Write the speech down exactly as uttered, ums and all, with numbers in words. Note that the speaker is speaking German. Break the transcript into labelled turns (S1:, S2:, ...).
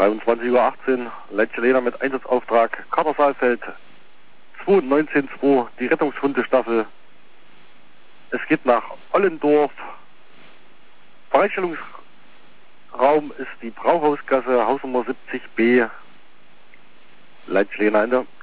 S1: dreiundzwanzig Uhr achtzehn, Leitschelena mit Einsatzauftrag Katersaalfeld zwei neunzehn zwei, die Rettungshundestaffel. Es geht nach Ollendorf. Bereitstellungsraum ist die Brauhausgasse, Hausnummer siebzig b. Leitschelena in der